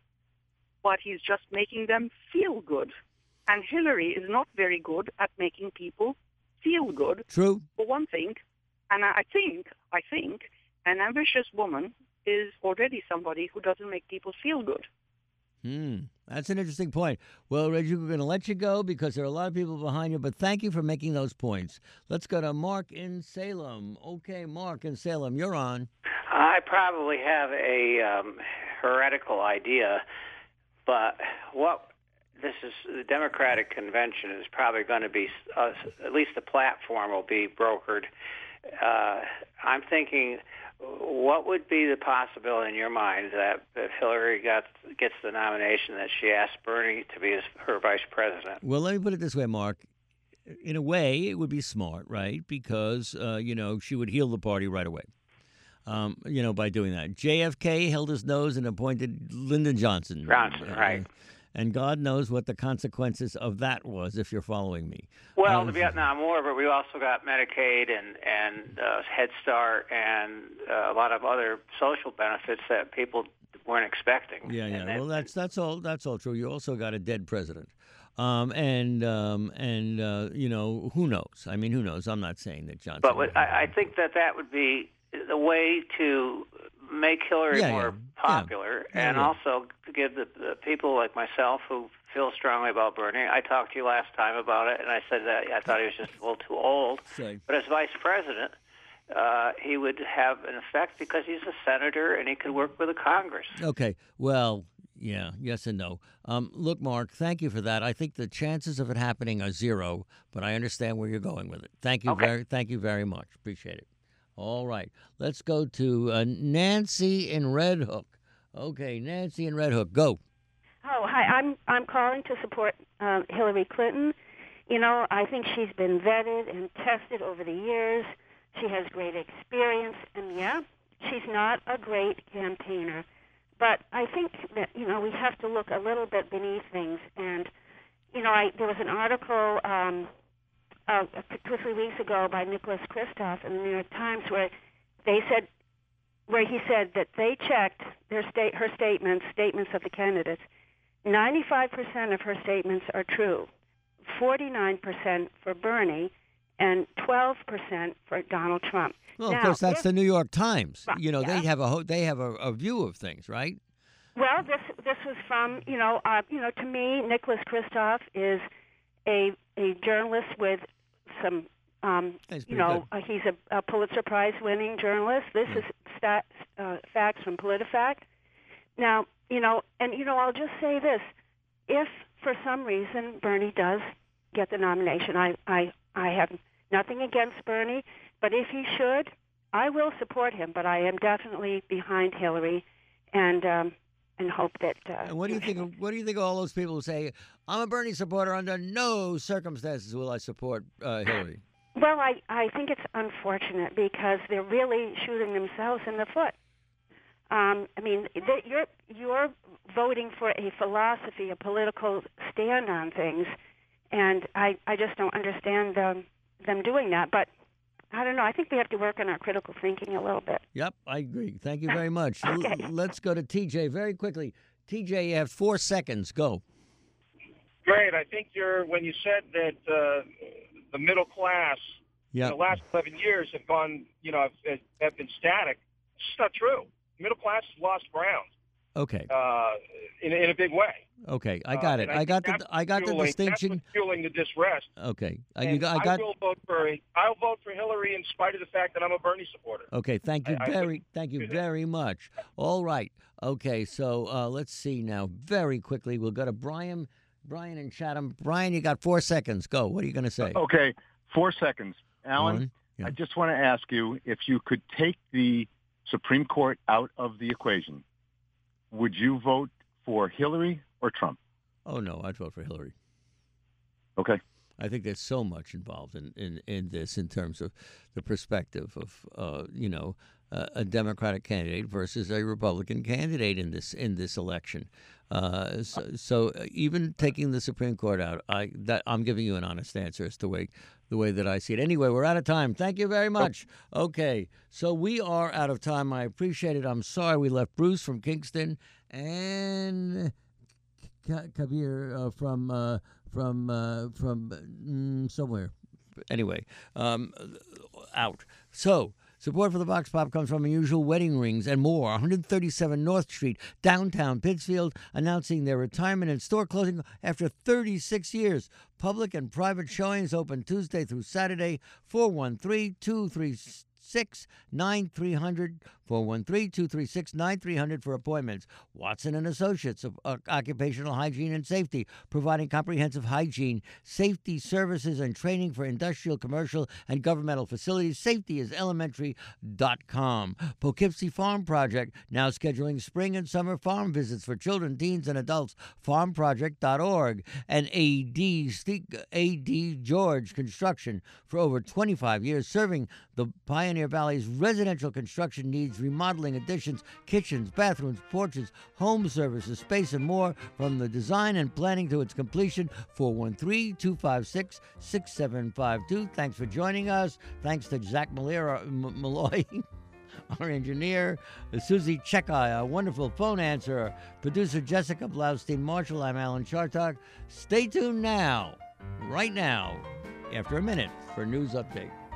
but he's just making them feel good. And Hillary is not very good at making people feel good. True. For one thing. And I think, I think an ambitious woman is already somebody who doesn't make people feel good. Hmm. That's an interesting point. Well, Reggie, we're going to let you go because there are a lot of people behind you, but thank you for making those points. Let's go to Mark in Salem. Okay, Mark in Salem, you're on. I probably have a um, heretical idea, but what this is, the Democratic convention is probably going to be, uh, at least the platform will be brokered. Uh, I'm thinking, what would be the possibility in your mind that if Hillary got, gets the nomination that she asked Bernie to be his, her vice president? Well, let me put it this way, Mark. In a way, it would be smart, right? Because, uh, you know, she would heal the party right away, um, you know, by doing that. J F K held his nose and appointed Lyndon Johnson. Johnson, uh, right. And God knows what the consequences of that was, if you're following me. Well, um, the Vietnam War, but we also got Medicaid and, and uh, Head Start and uh, a lot of other social benefits that people weren't expecting. Yeah, yeah. And then, well, that's that's all that's all true. You also got a dead president. Um, and, um, and uh, you know, who knows? I mean, who knows? I'm not saying that Johnson... But what, I, I think that that would be the way to make Hillary yeah, more yeah. popular, yeah. and yeah. also to give the, the people like myself who feel strongly about Bernie. I talked to you last time about it, and I said that I thought he was just a little too old. Same. But as vice president, uh, he would have an effect because he's a senator and he could work with the Congress. Okay, well, yeah, yes and no. Um, look, Mark, thank you for that. I think the chances of it happening are zero, but I understand where you're going with it. Thank you okay. very, thank you very much. Appreciate it. All right, let's go to uh, Nancy in Red Hook. Okay, Nancy in Red Hook, go. Oh, hi. I'm I'm calling to support uh, Hillary Clinton. You know, I think she's been vetted and tested over the years. She has great experience, and yeah, she's not a great campaigner. But I think that, you know, we have to look a little bit beneath things. And, you know, I, there was an article um, uh, two or three weeks ago by Nicholas Kristof in the New York Times where they said, where he said that they checked their state, her statements, statements of the candidates. ninety-five percent of her statements are true, forty-nine percent for Bernie, and twelve percent for Donald Trump. Well, now, of course, that's if, the New York Times. You know, yeah. they have a ho- they have a, a view of things, right? Well, this this was from you know uh, you know to me, Nicholas Kristof is a a journalist with some um, you know uh, he's a, a Pulitzer Prize winning journalist. This yeah. is stat, uh, facts from PolitiFact. Now you know, and you know, I'll just say this: if for some reason Bernie does get the nomination, I I I have nothing against Bernie. But if he should, I will support him. But I am definitely behind Hillary, and um, and hope that. Uh, and what do you think? Of, what do you think of all those people who say, "I'm a Bernie supporter. Under no circumstances will I support uh, Hillary"? Well, I I think it's unfortunate because they're really shooting themselves in the foot. Um, I mean, they, you're you're voting for a philosophy, a political stand on things, and I I just don't understand them them doing that. But I don't know. I think we have to work on our critical thinking a little bit. Yep, I agree. Thank you very much. Okay. L- let's go to T J very quickly. T J, you have four seconds. Go. Great. I think you're when you said that uh, the middle class yep. in the last eleven years have gone, you know, have, have been static. It's just not true. The middle class has lost ground. Okay. uh, in, in a big way. Okay, I got Uh, it. and I got think the that's I got the fueling- distinction. That's what's fueling the disrest. Okay, uh, And you got, I got. I will vote for I'll vote for Hillary in spite of the fact that I'm a Bernie supporter. Okay, thank you I- I very, wouldn't thank you do that. very much. All right. Okay, so uh, let's see now. Very quickly, we'll go to Brian, Brian and Chatham. Brian, you got four seconds. Go. What are you going to say? Okay, four seconds. Alan, One, yeah. I just want to ask you if you could take the Supreme Court out of the equation, would you vote for Hillary or Trump? Oh no, I'd vote for Hillary. Okay. I think there's so much involved in, in, in this in terms of the perspective of uh, you know uh, a Democratic candidate versus a Republican candidate in this in this election. Uh, so, so even taking the Supreme Court out, I that I'm giving you an honest answer as to the way the way that I see it. Anyway, we're out of time. Thank you very much. Okay, so we are out of time. I appreciate it. I'm sorry we left Bruce from Kingston and Kabir uh, from uh, from uh, from mm, somewhere. Anyway, um, out. So support for the Vox Pop comes from Unusual Wedding Rings and more. one thirty-seven North Street, downtown Pittsfield, announcing their retirement and store closing after thirty-six years. Public and private showings open Tuesday through Saturday. four one three, two three six, nine three hundred, four one three, two three six, nine three hundred for appointments. Watson and Associates of uh, Occupational Hygiene and Safety, providing comprehensive hygiene, safety services, and training for industrial, commercial, and governmental facilities. Safety is elementary dot com. Poughkeepsie Farm Project, now scheduling spring and summer farm visits for children, teens, and adults. farm project dot org. And A D, A D George Construction, for over twenty-five years, serving the Pioneer Valley's residential construction needs, remodeling, additions, kitchens, bathrooms, porches, home services, space, and more, from the design and planning to its completion. four one three, two five six, six seven five two. Thanks for joining us. Thanks to Zach Malera, M- Malloy, our engineer, Susie Chekai, our wonderful phone answerer, producer Jessica Blaustein Marshall. I'm Alan Chartok. Stay tuned now, right now, after a minute, for News Update.